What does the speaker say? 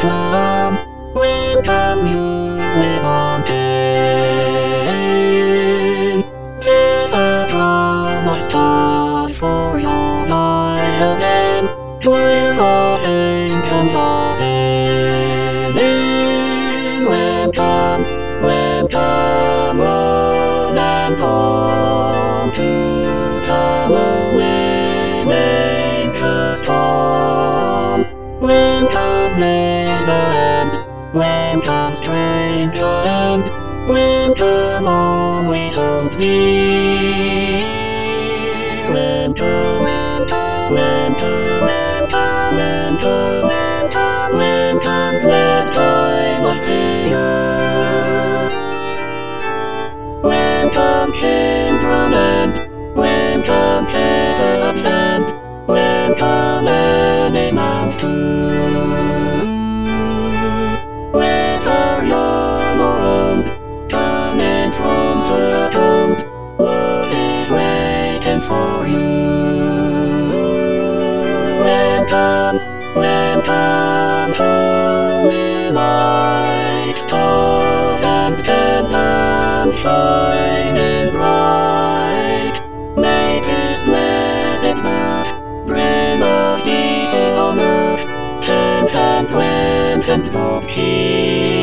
come, welcome you with unchained. Tis a drum of stars for your violin, toils of ancients all singing. Welcome, welcome, one and all to Halloween, anxious Tom. Welcome, neighbor, and welcome, stranger, and welcome all we hold near. Welcome, welcome, welcome, welcome, welcome, welcome, glad time of the year. Welcome, children, and welcome, cherubs, and welcome, animals too. Whether young or old, coming from the cold, love is waiting for you. Welcome, welcome, holy light, stars and candles shining bright. May this blessed birth bring us peace on earth, strength and wealth and good cheer.